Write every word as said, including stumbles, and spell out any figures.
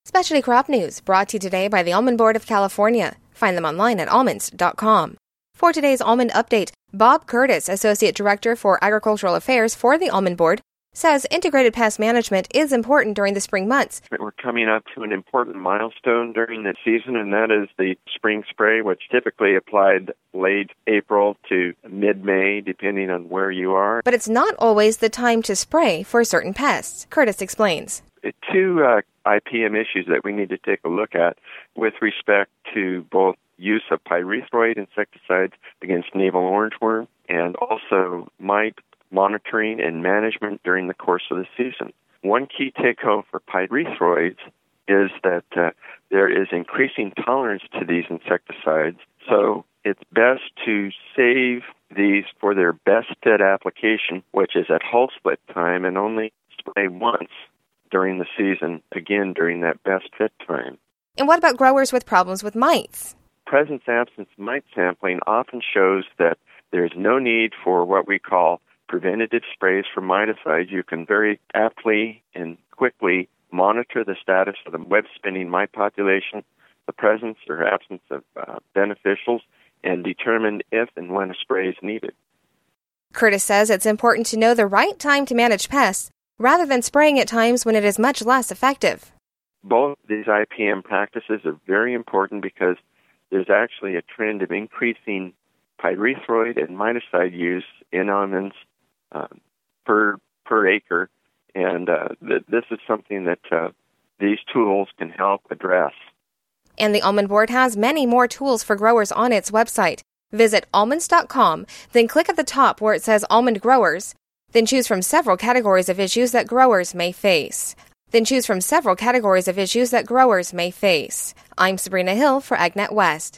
Specialty Crop News brought to you today by the Almond Board of California. Find them online at almonds dot com. For today's Almond Update, Bob Curtis, Associate Director for Agricultural Affairs for the Almond Board, says integrated pest management is important during the spring months. We're coming up to an important milestone during the season, and that is the spring spray, which typically applied late April to mid-May, depending on where you are. But it's not always the time to spray for certain pests. Curtis explains. Two uh, I P M issues that we need to take a look at with respect to both use of pyrethroid insecticides against navel orangeworm and also mite monitoring and management during the course of the season. One key take-home for pyrethroids is that uh, there is increasing tolerance to these insecticides, so it's best to save these for their best fit application, which is at hull split time, and only spray once during the season, again during that best fit time. And what about growers with problems with mites? Presence-absence mite sampling often shows that there's no need for what we call preventative sprays for miticides. You can very aptly and quickly monitor the status of the web-spinning mite population, the presence or absence of uh, beneficials, and determine if and when a spray is needed. Curtis says it's important to know the right time to manage pests rather than spraying at times when it is much less effective. Both these I P M practices are very important because there's actually a trend of increasing pyrethroid and miticide use in almonds uh, per per acre, and uh, th- this is something that uh, these tools can help address. And the Almond Board has many more tools for growers on its website. Visit almonds dot com, then click at the top where it says Almond Growers, then choose from several categories of issues that growers may face. Then choose from several categories of issues that growers may face. I'm Sabrina Hill for AgNet West.